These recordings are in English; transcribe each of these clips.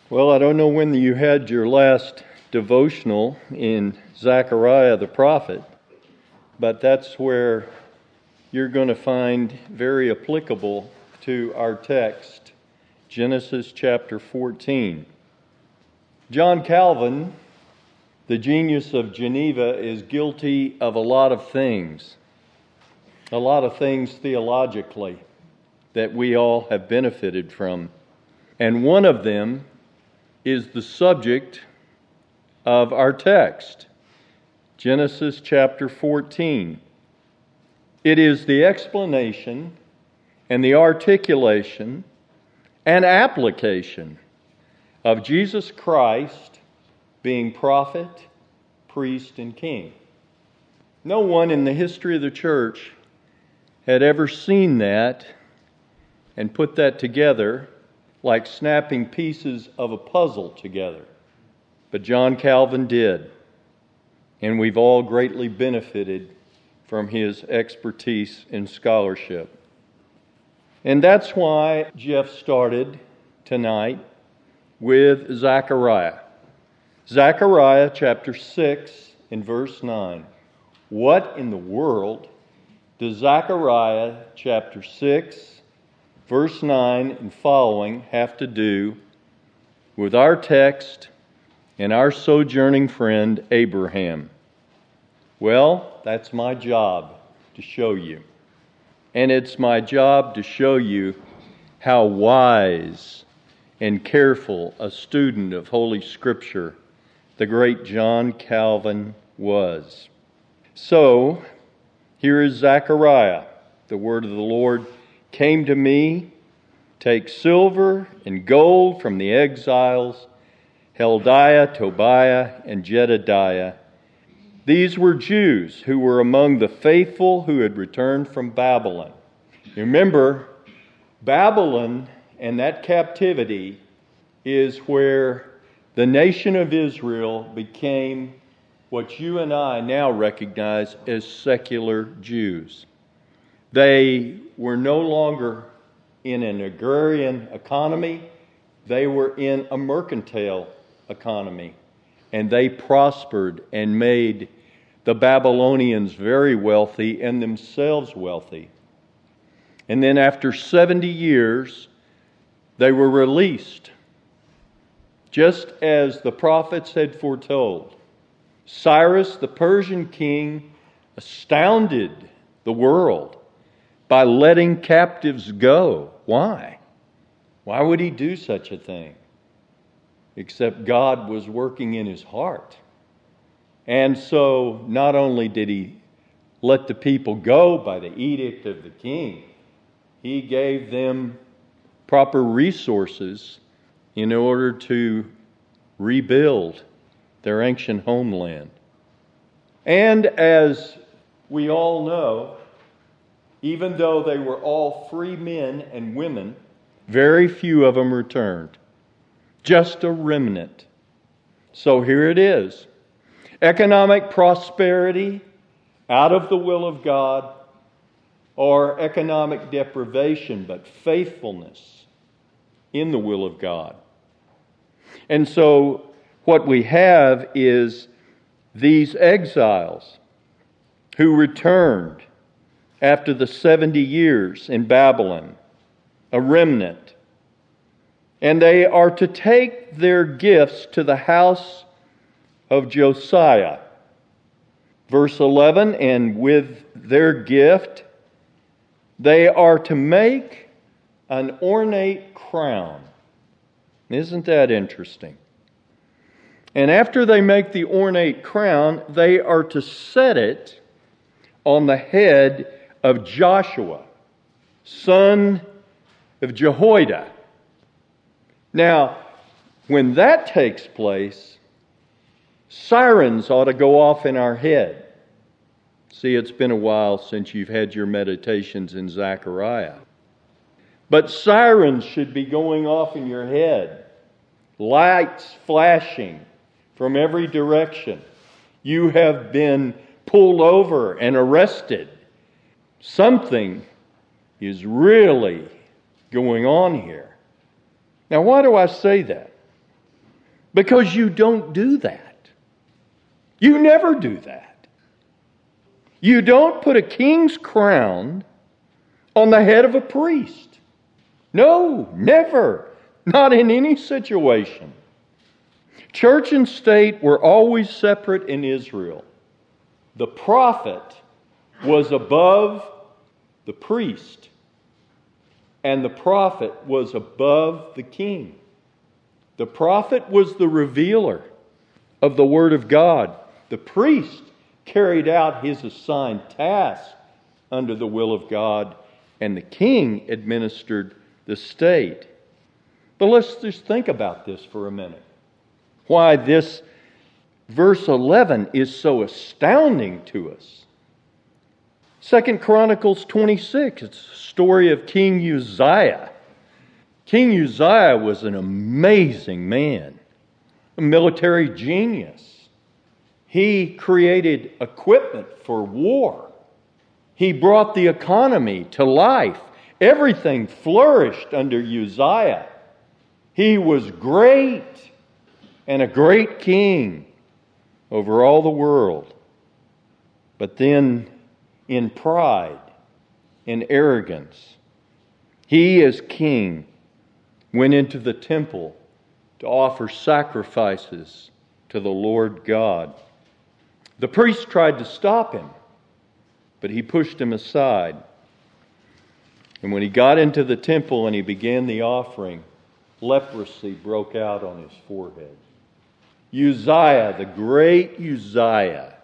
Well, I don't know when you had your last devotional in Zechariah the prophet, but that's where you're going to find very applicable to our text, Genesis chapter 14. John Calvin, the genius of Geneva, is guilty of a lot of things theologically that we all have benefited from. And one of them is the subject of our text, Genesis chapter 14. It is the explanation and the articulation and application of Jesus Christ being prophet, priest, and king. No one in the history of the church had ever seen that and put that together like snapping pieces of a puzzle together. But John Calvin did, and we've all greatly benefited from his expertise in scholarship. And that's why Jeff started tonight with Zechariah. Zechariah chapter 6 and verse 9. What in the world does Zechariah chapter 6 verse 9 and following have to do with our text and our sojourning friend Abraham? Well, that's my job to show you. And it's my job to show you how wise and careful a student of Holy Scripture the great John Calvin was. So, here is Zechariah. The word of the Lord came to me, take silver and gold from the exiles, Heldiah, Tobiah, and Jedediah. These were Jews who were among the faithful who had returned from Babylon. Remember, Babylon and that captivity is where the nation of Israel became what you and I now recognize as secular Jews. They were no longer in an agrarian economy. They were in a mercantile economy. And they prospered and made the Babylonians very wealthy and themselves wealthy. And then after 70 years, they were released, just as the prophets had foretold. Cyrus, the Persian king, astounded the world by letting captives go. Why? Why would he do such a thing? Except God was working in his heart. And so not only did he let the people go by the edict of the king, he gave them proper resources in order to rebuild their ancient homeland. And as we all know, even though they were all free men and women, very few of them returned. Just a remnant. So here it is. Economic prosperity out of the will of God, or economic deprivation, but faithfulness in the will of God. And so what we have is these exiles who returned after the 70 years in Babylon, a remnant. And they are to take their gifts to the house of Josiah. Verse 11, and with their gift, they are to make an ornate crown. Isn't that interesting? And after they make the ornate crown, they are to set it on the head of Joshua, son of Jehoiada. Now, when that takes place, sirens ought to go off in our head. See, it's been a while since you've had your meditations in Zechariah. But sirens should be going off in your head. Lights flashing from every direction. You have been pulled over and arrested. Something is really going on here. Now, why do I say that? Because you don't do that. You never do that. You don't put a king's crown on the head of a priest. No, never. Not in any situation. Church and state were always separate in Israel. The prophet was above the priest, and the prophet was above the king. The prophet was the revealer of the Word of God. The priest carried out his assigned task under the will of God, and the king administered the state. But let's just think about this for a minute. Why this verse 11 is so astounding to us. 2 Chronicles 26, it's the story of King Uzziah. King Uzziah was an amazing man, a military genius. He created equipment for war. He brought the economy to life. Everything flourished under Uzziah. He was great and a great king over all the world. But then, in pride and arrogance, he as king went into the temple to offer sacrifices to the Lord God. The priest tried to stop him, but he pushed him aside. And when he got into the temple and he began the offering, leprosy broke out on his forehead. Uzziah, the great Uzziah,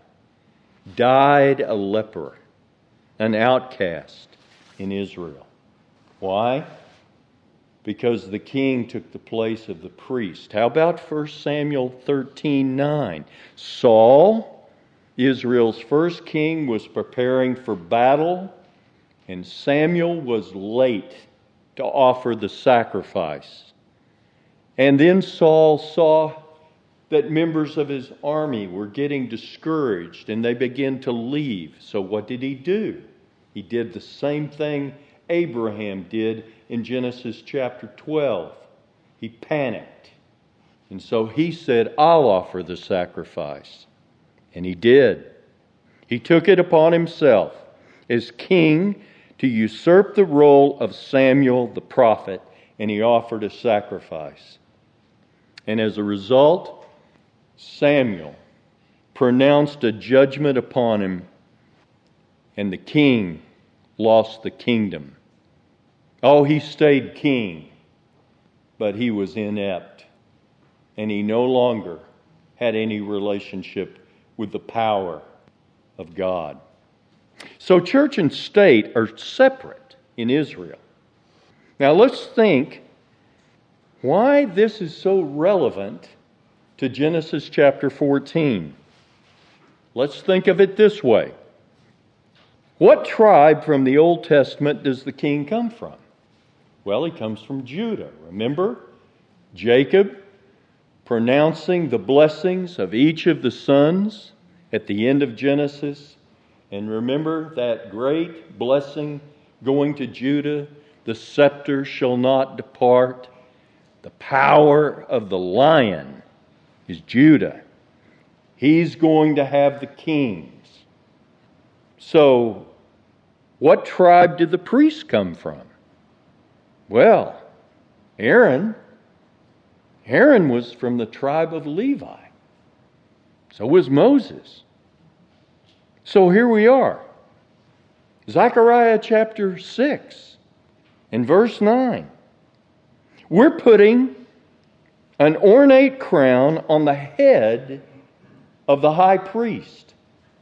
died a leper, an outcast in Israel. Why? Because the king took the place of the priest. How about 1 Samuel 13:9? Saul, Israel's first king, was preparing for battle, and Samuel was late to offer the sacrifice. And then Saul saw that members of his army were getting discouraged and they began to leave. So what did he do? He did the same thing Abraham did in Genesis chapter 12. He panicked. And so he said, I'll offer the sacrifice. And he did. He took it upon himself as king to usurp the role of Samuel the prophet, and he offered a sacrifice. And as a result, Samuel pronounced a judgment upon him, and the king lost the kingdom. Oh, he stayed king, but he was inept, and he no longer had any relationship with the power of God. So church and state are separate in Israel. Now let's think why this is so relevant to Genesis chapter 14. Let's think of it this way. What tribe from the Old Testament does the king come from? Well, he comes from Judah. Remember? Jacob pronouncing the blessings of each of the sons at the end of Genesis. And remember that great blessing going to Judah, the scepter shall not depart. The power of the lion is Judah. He's going to have the kings. So, what tribe did the priests come from? Well, Aaron was from the tribe of Levi. So was Moses. So here we are. Zechariah chapter 6 and verse 9. We're putting an ornate crown on the head of the high priest.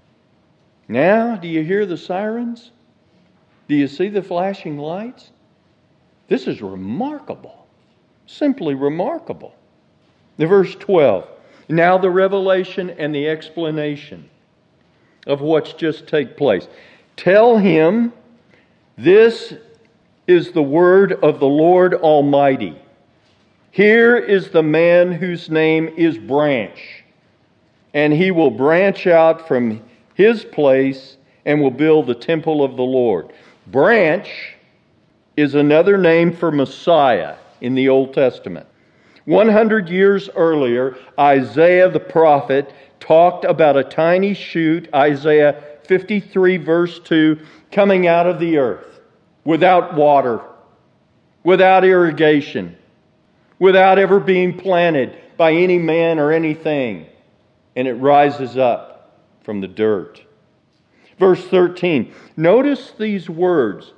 Now, do you hear the sirens? Do you see the flashing lights? This is remarkable. Simply remarkable. The verse 12. Now the revelation and the explanation of what's just taken place. Tell him, this is the word of the Lord Almighty. Here is the man whose name is Branch, and he will branch out from his place and will build the temple of the Lord. Branch is another name for Messiah in the Old Testament. 100 years earlier, Isaiah the prophet talked about a tiny shoot, Isaiah 53 verse 2, coming out of the earth without water, without irrigation, without ever being planted by any man or anything. And it rises up from the dirt. Verse 13, notice these words,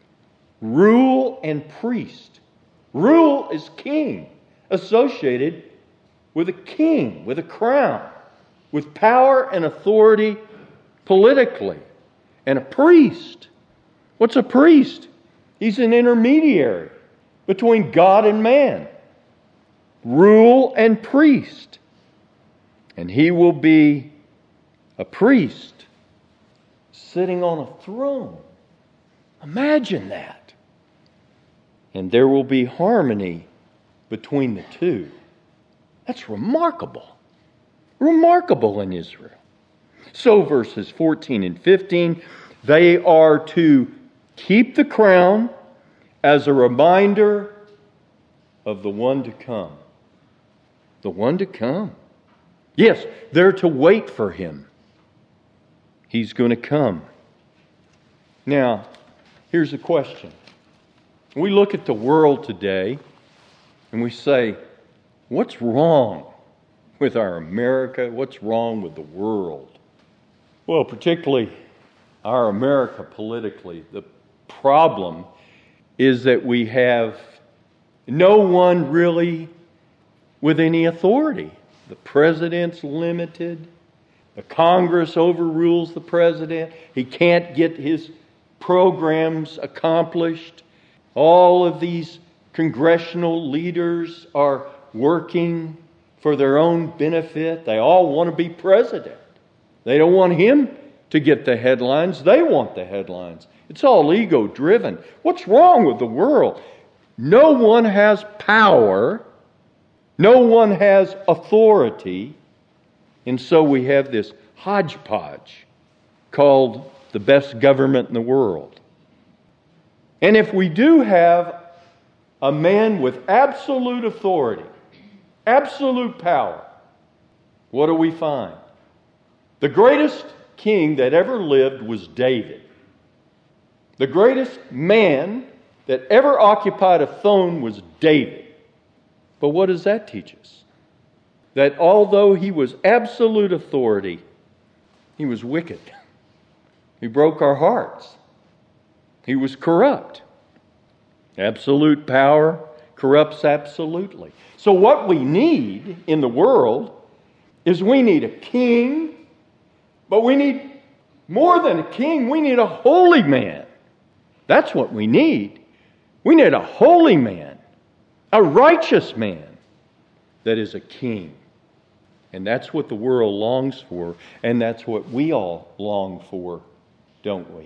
rule and priest. Rule is king, associated with a king, with a crown, with power and authority politically. And a priest. What's a priest? He's an intermediary between God and man. Rule and priest. And he will be a priest sitting on a throne. Imagine that. And there will be harmony between the two. That's remarkable. Remarkable in Israel. So verses 14 and 15, they are to keep the crown as a reminder of the one to come. The one to come. Yes, they're to wait for him. He's going to come. Now, here's a question. We look at the world today and we say, what's wrong with our America? What's wrong with the world? Well, particularly our America politically. The problem is that we have no one really with any authority. The president's limited. The Congress overrules the president. He can't get his programs accomplished. All of these congressional leaders are working for their own benefit. They all want to be president. They don't want him to get the headlines. They want the headlines. It's all ego-driven. What's wrong with the world? No one has power. No one has authority. And so we have this hodgepodge called the best government in the world. And if we do have a man with absolute authority, absolute power, what do we find? The greatest king that ever lived was David. The greatest man that ever occupied a throne was David. But what does that teach us? That although he was absolute authority, he was wicked. He broke our hearts. He was corrupt. Absolute power corrupts absolutely. So what we need in the world is we need a king, but we need more than a king. We need a holy man. That's what we need. We need a holy man, a righteous man that is a king. And that's what the world longs for, and that's what we all long for, don't we?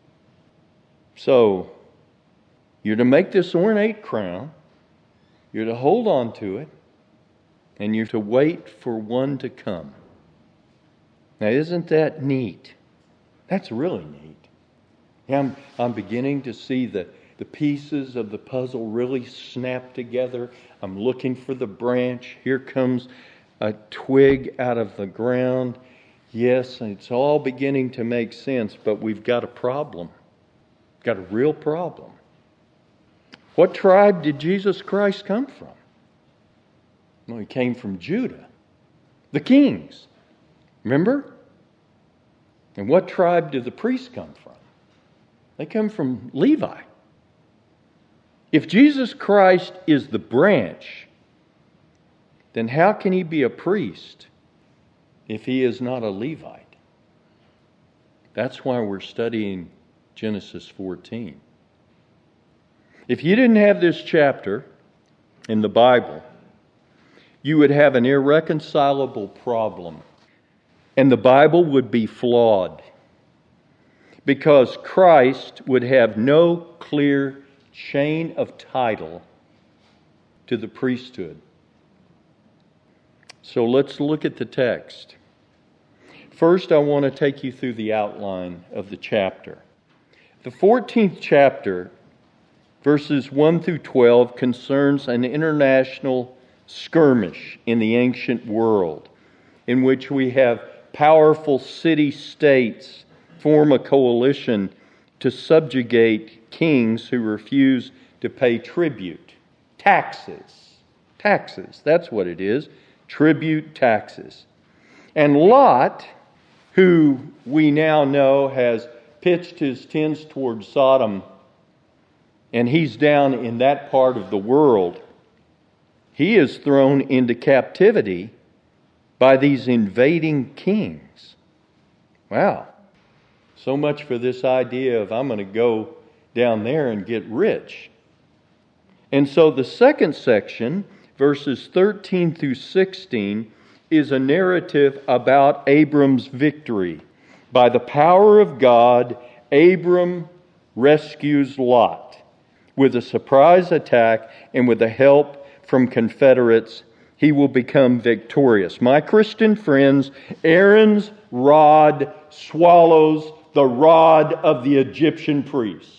So, you're to make this ornate crown, you're to hold on to it, and you're to wait for one to come. Now, isn't that neat? That's really neat. Yeah, I'm beginning to see the pieces of the puzzle really snap together. I'm looking for the branch. Here comes a twig out of the ground. Yes, it's all beginning to make sense, but we've got a problem. Got a real problem. What tribe did Jesus Christ come from? Well, he came from Judah. The kings. Remember? And what tribe did the priests come from? They come from Levi. If Jesus Christ is the branch, then how can he be a priest if he is not a Levite? That's why we're studying Genesis 14. If you didn't have this chapter in the Bible, you would have an irreconcilable problem. And the Bible would be flawed. Because Christ would have no clear chain of title to the priesthood. So let's look at the text. First, I want to take you through the outline of the chapter. The 14th chapter, verses 1 through 12, concerns an international skirmish in the ancient world, in which we have powerful city-states form a coalition to subjugate kings who refuse to pay tribute. Taxes. Taxes, that's what it is. Tribute, taxes. And Lot, who we now know has pitched his tents towards Sodom, and he's down in that part of the world, he is thrown into captivity by these invading kings. Wow. So much for this idea of I'm going to go down there and get rich. And so the second section, verses 13 through 16, is a narrative about Abram's victory. By the power of God, Abram rescues Lot. With a surprise attack and with the help from Confederates, he will become victorious. My Christian friends, Aaron's rod swallows the rod of the Egyptian priests.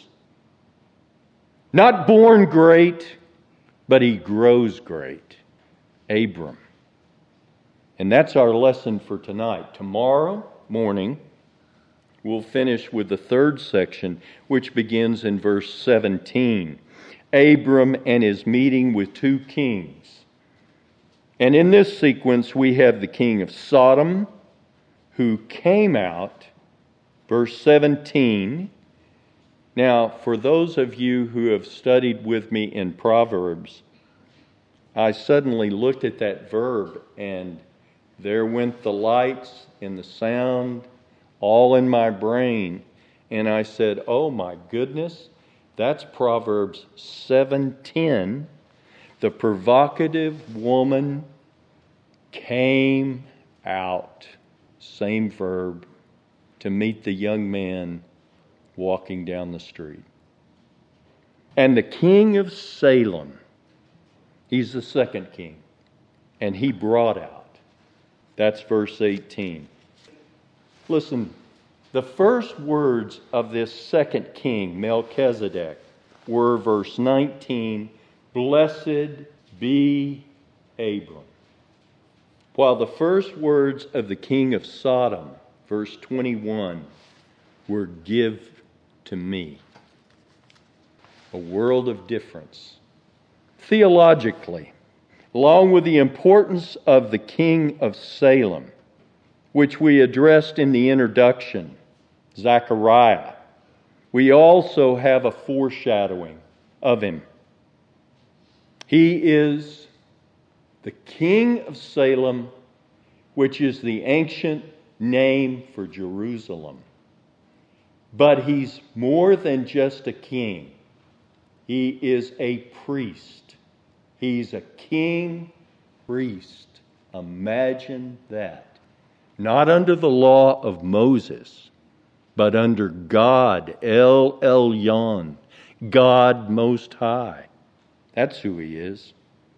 Not born great, but he grows great. Abram. And that's our lesson for tonight. Tomorrow morning, we'll finish with the third section, which begins in verse 17. Abram and his meeting with two kings. And in this sequence, we have the king of Sodom, who came out, verse 17. Now, for those of you who have studied with me in Proverbs, I suddenly looked at that verb, and there went the lights and the sound all in my brain. And I said, oh my goodness, that's Proverbs 7:10. The provocative woman came out, same verb, to meet the young man walking down the street. And the king of Salem, he's the second king, and he brought out. That's verse 18. Listen, the first words of this second king, Melchizedek, were verse 19, blessed be Abram. While the first words of the king of Sodom, verse 21, were give to me. A world of difference. Theologically, along with the importance of the king of Salem, which we addressed in the introduction, Zechariah, we also have a foreshadowing of him. He is the king of Salem, which is the ancient name for Jerusalem. But he's more than just a king. He is a priest. He's a king priest. Imagine that. Not under the law of Moses, but under God, El Elyon, God Most High. That's who he is.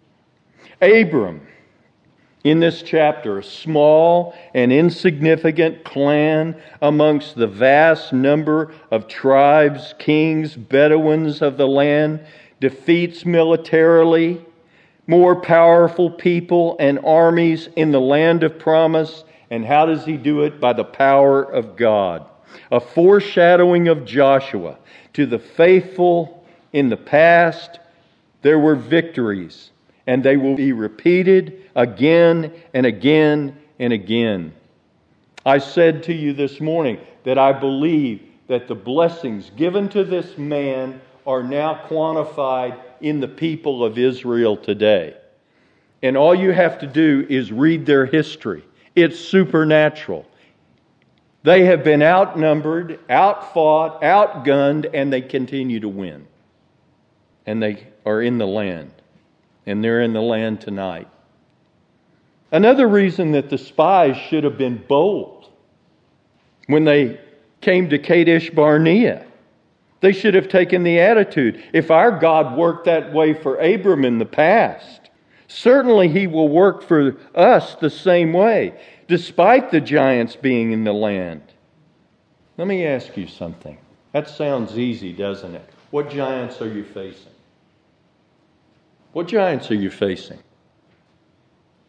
Abram, in this chapter, a small and insignificant clan amongst the vast number of tribes, kings, Bedouins of the land, defeats militarily more powerful people and armies in the land of promise. And how does he do it? By the power of God. A foreshadowing of Joshua. To the faithful in the past, there were victories, and they will be repeated again and again and again. I said to you this morning that I believe that the blessings given to this man are now quantified in the people of Israel today. And all you have to do is read their history. It's supernatural. They have been outnumbered, outfought, outgunned, and they continue to win. And they are in the land. And they're in the land tonight. Another reason that the spies should have been bold when they came to Kadesh Barnea. They should have taken the attitude, if our God worked that way for Abram in the past, certainly he will work for us the same way, despite the giants being in the land. Let me ask you something. That sounds easy, doesn't it? What giants are you facing? What giants are you facing?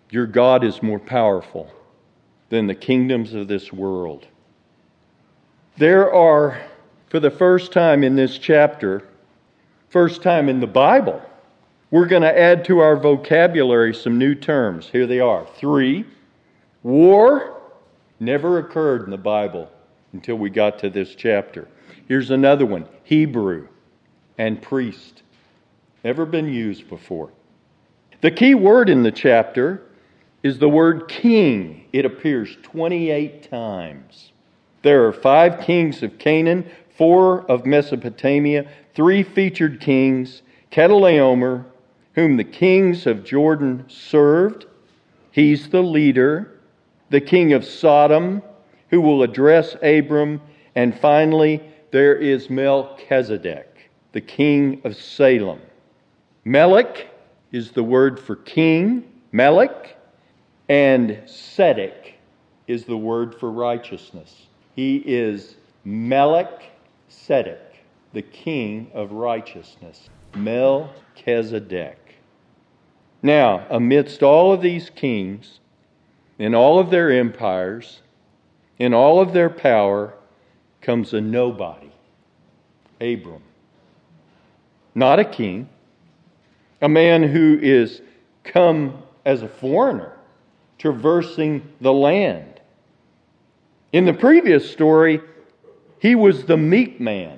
Your God is more powerful than the kingdoms of this world. There are, for the first time in this chapter, first time in the Bible, we're going to add to our vocabulary some new terms. Here they are. 3, war never occurred in the Bible until we got to this chapter. Here's another one. Hebrew and priest. Never been used before. The key word in the chapter is the word king. It appears 28 times. There are 5 kings of Canaan, 4 of Mesopotamia, 3 featured kings, Chedorlaomer, whom the kings of Jordan served. He's the leader. The king of Sodom, who will address Abram. And finally, there is Melchizedek, the king of Salem. Melech is the word for king, Melech, and Tzedek is the word for righteousness. He is Melchizedek, the king of righteousness. Melchizedek. Now, amidst all of these kings, in all of their empires, in all of their power, comes a nobody, Abram. Not a king, a man who is come as a foreigner, traversing the land. In the previous story, he was the meek man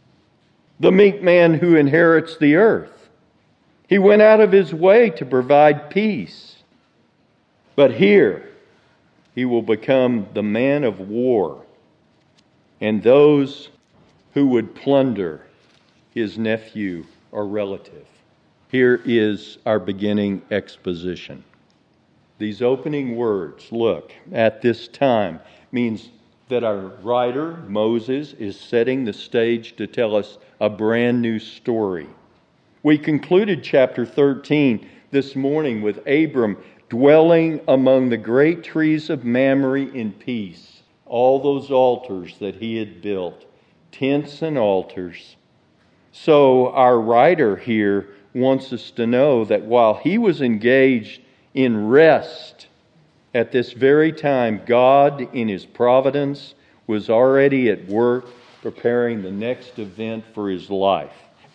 who inherits the earth. He went out of his way to provide peace. But here, he will become the man of war and those who would plunder his nephew or relative. Here is our beginning exposition. These opening words, look, at this time, means that our writer, Moses, is setting the stage to tell us a brand new story. We concluded chapter 13 this morning with Abram dwelling among the great trees of Mamre in peace. All those altars that he had built, tents and altars. So our writer here wants us to know that while he was engaged in rest, at this very time, God, in His providence, was already at work preparing the next event for his life.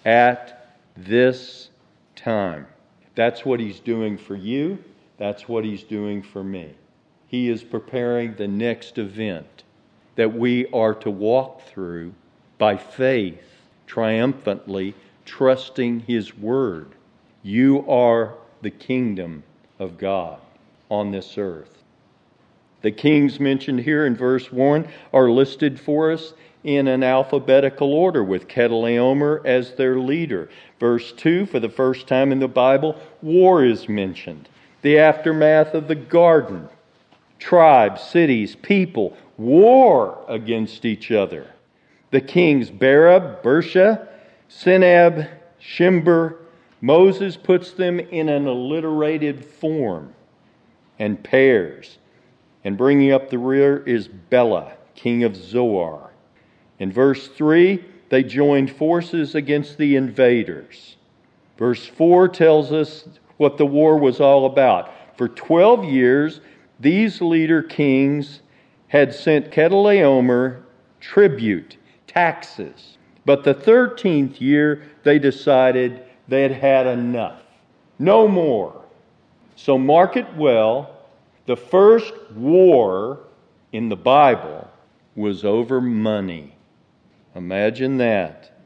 At this time. That's what He's doing for you. That's what He's doing for me. He is preparing the next event that we are to walk through by faith, triumphantly trusting His Word. You are the kingdom of God on this earth. The kings mentioned here in verse 1 are listed for us in an alphabetical order with Chedorlaomer as their leader. Verse 2, for the first time in the Bible, war is mentioned. The aftermath of the garden. Tribes, cities, people, war against each other. The kings Barab, Bersha, Senab, Shimber. Moses puts them in an alliterated form and pairs. And bringing up the rear is Bela, king of Zoar. In verse 3, they joined forces against the invaders. Verse 4 tells us what the war was all about. For 12 years, these leader kings had sent Chedorlaomer tribute, taxes. But the 13th year, they decided they had had enough. No more. So mark it well, the first war in the Bible was over money. Imagine that.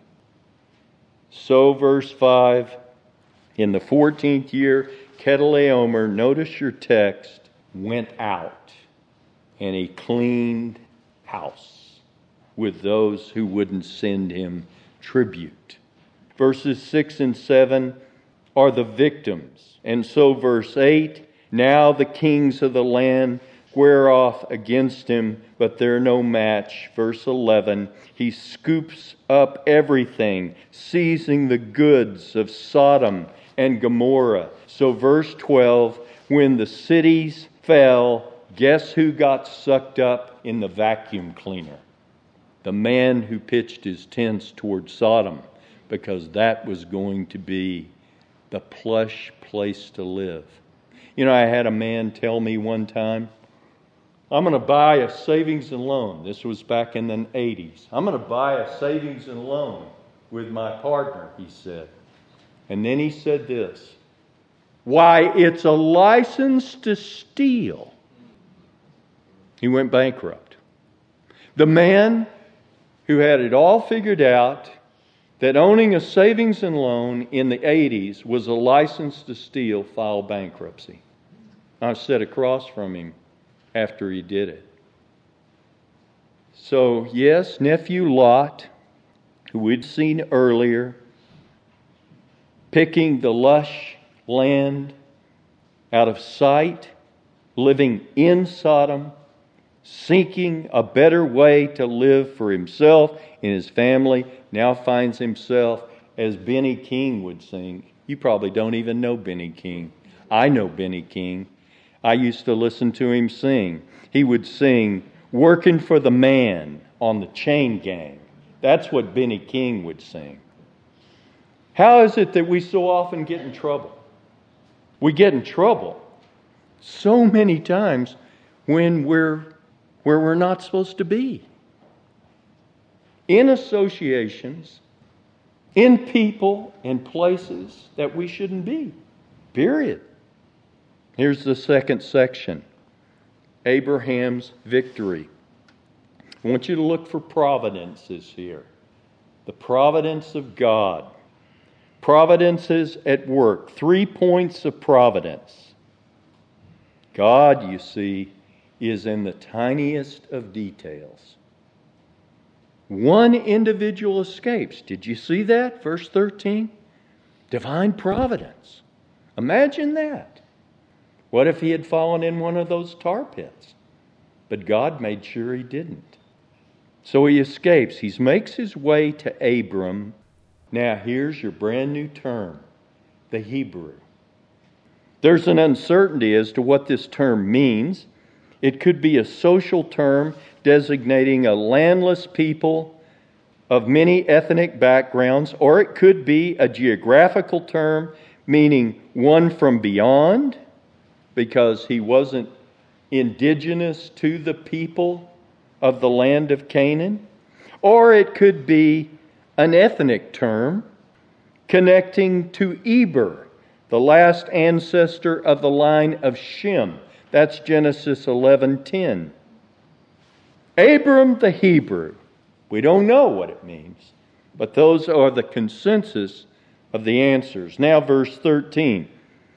So verse 5, in the 14th year, Chedorlaomer, notice your text, went out and he cleaned house with those who wouldn't send him tribute. Verses 6 and 7 are the victims. And so verse 8, now the kings of the land square off against him, but they're no match. Verse 11, he scoops up everything, seizing the goods of Sodom and Gomorrah. So verse 12, when the cities fell, guess who got sucked up in the vacuum cleaner? The man who pitched his tents toward Sodom, because that was going to be the plush place to live. I had a man tell me one time, I'm going to buy a savings and loan. This was back in the 80s. I'm going to buy a savings and loan with my partner, he said. And then he said this, why, it's a license to steal. He went bankrupt. The man who had it all figured out that owning a savings and loan in the 80s was a license to steal filed bankruptcy. I sat across from him after he did it. So, yes, nephew Lot, who we'd seen earlier, picking the lush land out of sight, living in Sodom, seeking a better way to live for himself and his family, now finds himself, as Benny King would sing. You probably don't even know Benny King. I know Benny King. I used to listen to him sing. He would sing, "Working for the Man" on the Chain Gang. That's what Benny King would sing. How is it that we so often get in trouble? We get in trouble so many times when we're where we're not supposed to be. In associations, in people and places that we shouldn't be. Period. Here's the second section. Abraham's victory. I want you to look for providences here. The providence of God. Providences at work. 3 points of providence. God, you see, is in the tiniest of details. One individual escapes. Did you see that? Verse 13. Divine providence. Imagine that. What if he had fallen in one of those tar pits? But God made sure he didn't. So he escapes. He makes his way to Abram. Now here's your brand new term, the Hebrew. There's an uncertainty as to what this term means. It could be a social term designating a landless people of many ethnic backgrounds, or it could be a geographical term meaning one from beyond, because he wasn't indigenous to the people of the land of Canaan. Or it could be an ethnic term connecting to Eber, the last ancestor of the line of Shem. That's Genesis 11:10. Abram the Hebrew. We don't know what it means, but those are the consensus of the answers. Now verse 13.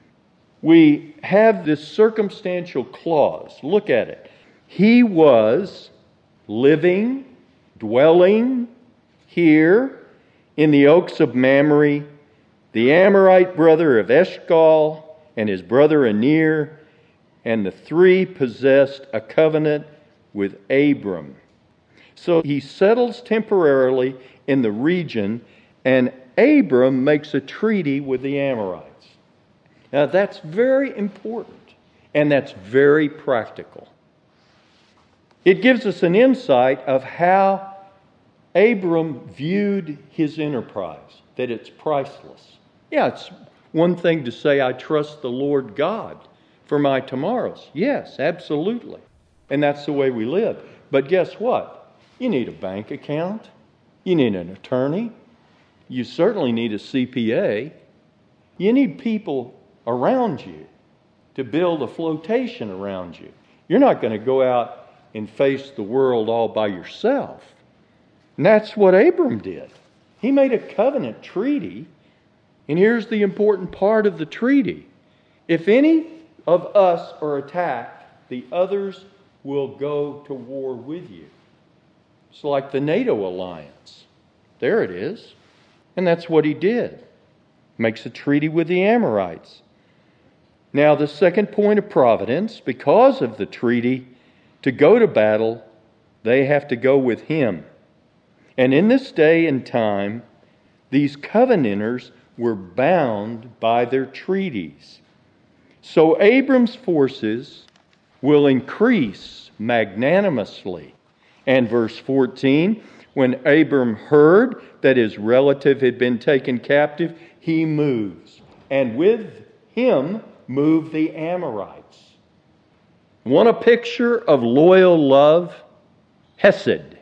We have this circumstantial clause. Look at it. He was living, dwelling here in the oaks of Mamre, the Amorite brother of Eshcol and his brother Aner, and the three possessed a covenant with Abram. So he settles temporarily in the region, and Abram makes a treaty with the Amorites. Now that's very important, and that's very practical. It gives us an insight of how Abram viewed his enterprise, that it's priceless. Yeah, it's one thing to say, I trust the Lord God for my tomorrows. Yes, absolutely. And that's the way we live. But guess what? You need a bank account. You need an attorney. You certainly need a CPA. You need people around you to build a flotation around you. You're not going to go out and face the world all by yourself. And that's what Abram did. He made a covenant treaty, and here's the important part of the treaty. If any of us are attacked, the others will go to war with you. It's like the NATO alliance. There it is. And that's what he did. Makes a treaty with the Amorites. Now, the second point of providence, because of the treaty, to go to battle, they have to go with him. And in this day and time, these covenanters were bound by their treaties. So Abram's forces will increase magnanimously. And verse 14, when Abram heard that his relative had been taken captive, he moves. And with him moved the Amorites. Want a picture of loyal love? Hesed.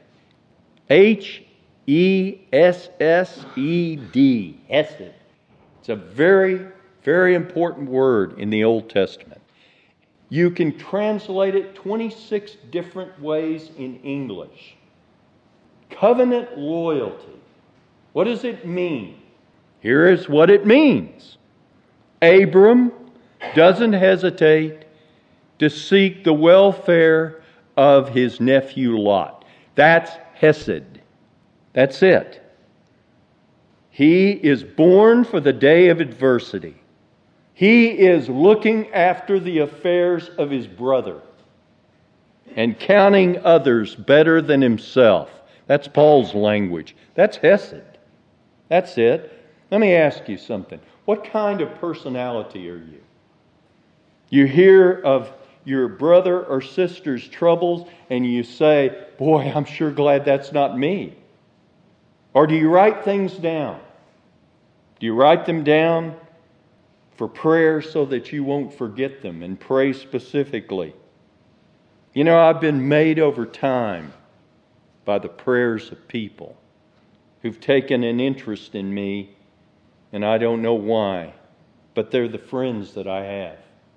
Hessed. Hesed. It's a very, very important word in the Old Testament. You can translate it 26 different ways in English. Covenant loyalty. What does it mean? Here is what it means. Abram doesn't hesitate to seek the welfare of his nephew Lot. That's Hesed. That's it. He is born for the day of adversity. He is looking after the affairs of his brother and counting others better than himself. That's Paul's language. That's Hesed. That's it. Let me ask you something. What kind of personality are you? You hear of your brother or sister's troubles and you say, boy, I'm sure glad that's not me. Or do you write things down? Do you write them down for prayer so that you won't forget them and pray specifically? You know, I've been made over time by the prayers of people who've taken an interest in me, and I don't know why, but they're the friends that I have.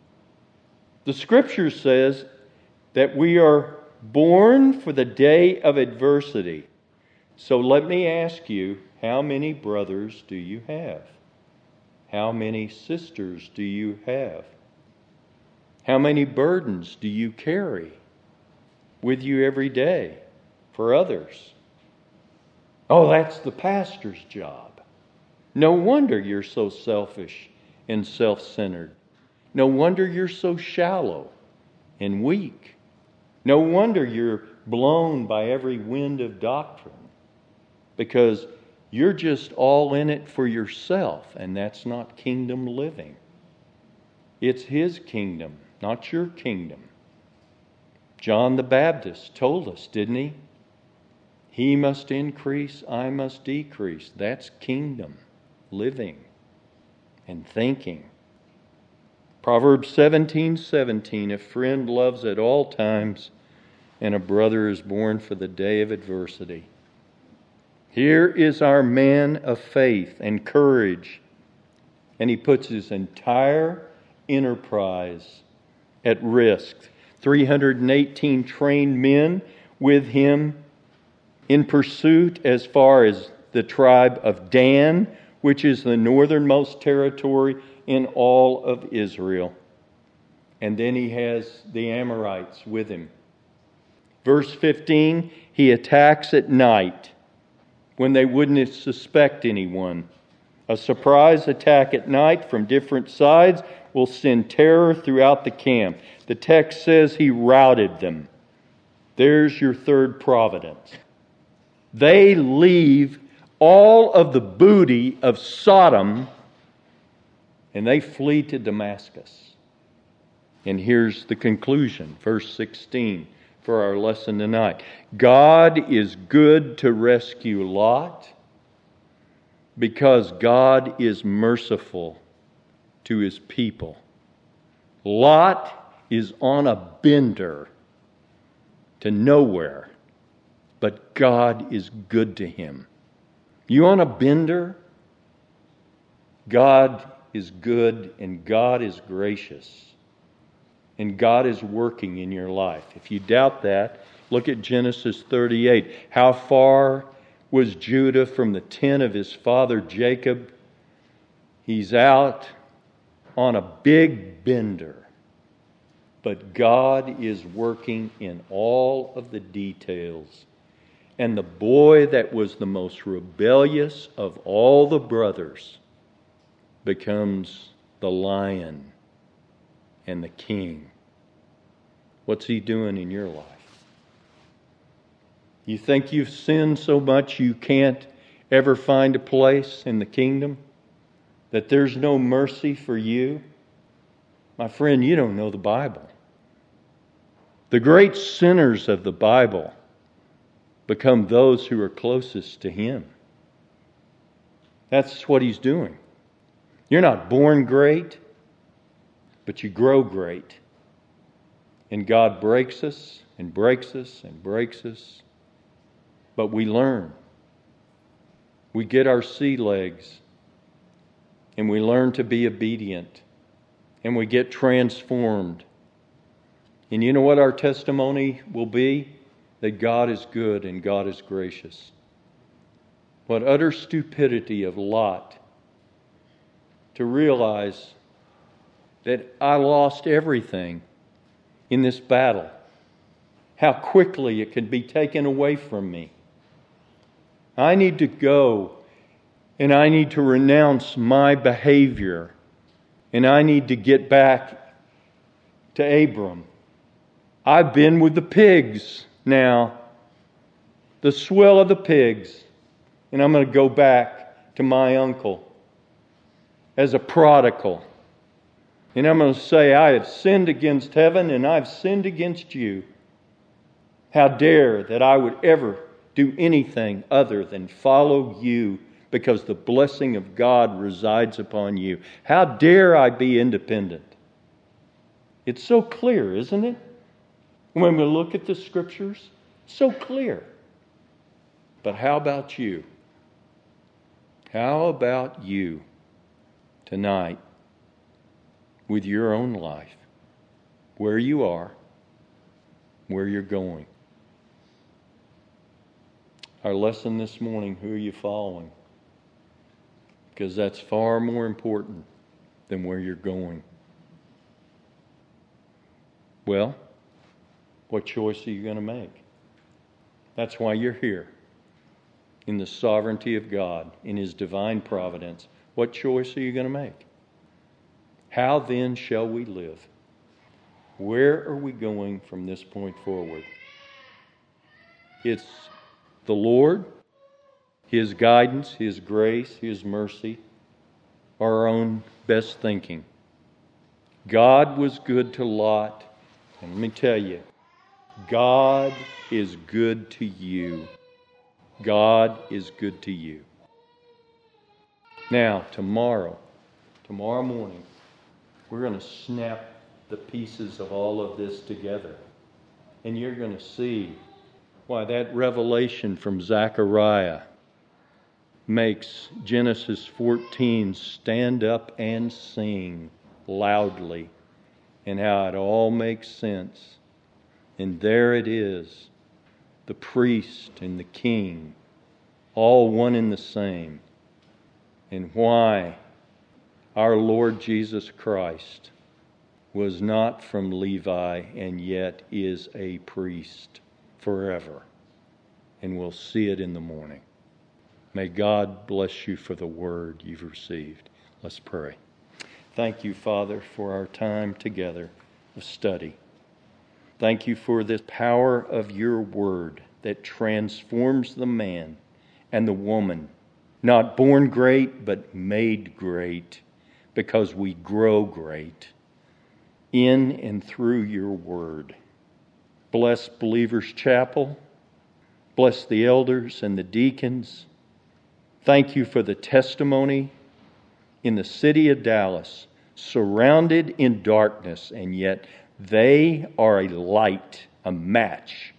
The Scripture says that we are born for the day of adversity. So let me ask you, how many brothers do you have? How many sisters do you have? How many burdens do you carry with you every day for others? Oh, that's the pastor's job. No wonder you're so selfish and self-centered. No wonder you're so shallow and weak. No wonder you're blown by every wind of doctrine, because you're just all in it for yourself, and that's not kingdom living. It's His kingdom, not your kingdom. John the Baptist told us, didn't he? He must increase, I must decrease. That's kingdom living and thinking. Proverbs 17:17, a friend loves at all times, and a brother is born for the day of adversity. Here is our man of faith and courage, and he puts his entire enterprise at risk. 318 trained men with him in pursuit as far as the tribe of Dan, which is the northernmost territory in all of Israel. And then he has the Amorites with him. Verse 15, he attacks at night when they wouldn't suspect anyone. A surprise attack at night from different sides will send terror throughout the camp. The text says he routed them. There's your third providence. They leave all of the booty of Sodom and they flee to Damascus. And here's the conclusion, verse 16, for our lesson tonight. God is good to rescue Lot because God is merciful to His people. Lot is on a bender to nowhere, but God is good to him. You on a bender? God is good and God is gracious. And God is working in your life. If you doubt that, look at Genesis 38. How far was Judah from the tent of his father Jacob? He's out on a big bender. But God is working in all of the details. And the boy that was the most rebellious of all the brothers becomes the lion and the king. What's he doing in your life? You think you've sinned so much you can't ever find a place in the kingdom? That there's no mercy for you? My friend, you don't know the Bible. The great sinners of the Bible become those who are closest to Him. That's what He's doing. You're not born great. but you grow great. And God breaks us and breaks us and breaks us, but we learn. We get our sea legs, and we learn to be obedient, and we get transformed. And you know what our testimony will be? That God is good and God is gracious. What utter stupidity of Lot to realize that I lost everything in this battle. How quickly it can be taken away from me. I need to go and I need to renounce my behavior, and I need to get back to Abram. I've been with the pigs now, the swill of the pigs, and I'm going to go back to my uncle as a prodigal. And I'm going to say, I have sinned against heaven and I've sinned against you. How dare that I would ever do anything other than follow you, because the blessing of God resides upon you. How dare I be independent? It's so clear, isn't it? When we look at the Scriptures, so clear. But how about you? How about you tonight with your own life? Where you are, where you're going. Our lesson this morning, who are you following? Because that's far more important than where you're going. Well, what choice are you going to make? That's why you're here. In the sovereignty of God, in His divine providence, what choice are you going to make? How then shall we live? Where are we going from this point forward? It's the Lord, His guidance, His grace, His mercy, our own best thinking. God was good to Lot, and let me tell you, God is good to you. God is good to you. Now, tomorrow morning, we're going to snap the pieces of all of this together. And you're going to see why that revelation from Zechariah makes Genesis 14 stand up and sing loudly, and how it all makes sense. And there it is, the priest and the king, all one and the same. And why our Lord Jesus Christ was not from Levi and yet is a priest forever. And we'll see it in the morning. May God bless you for the word you've received. Let's pray. Thank you, Father, for our time together of study. Thank you for this power of your word that transforms the man and the woman, not born great, but made great, because we grow great in and through your word. Bless Believers Chapel. Bless the elders and the deacons. Thank you for the testimony in the city of Dallas, surrounded in darkness, and yet they are a light, a match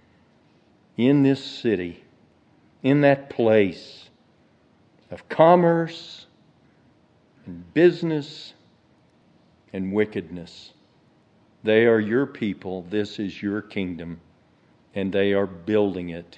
in this city, in that place of commerce and business and wickedness. They are your people. This is your kingdom. And they are building it.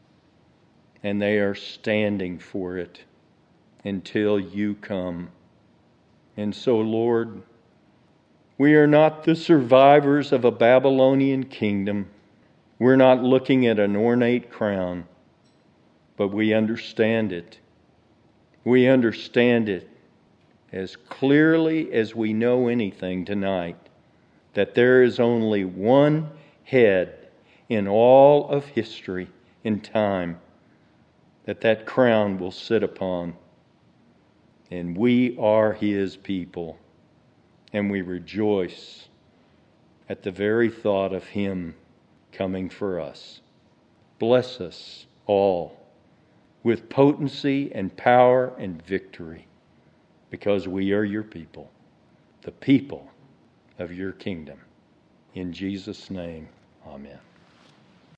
And they are standing for it until you come. And so, Lord, we are not the survivors of a Babylonian kingdom. We're not looking at an ornate crown, but we understand it. We understand it as clearly as we know anything tonight, that there is only one head in all of history and time that crown will sit upon. And we are His people. And we rejoice at the very thought of Him coming for us. Bless us all with potency and power and victory, because we are your people, the people of your kingdom. In Jesus' name, amen.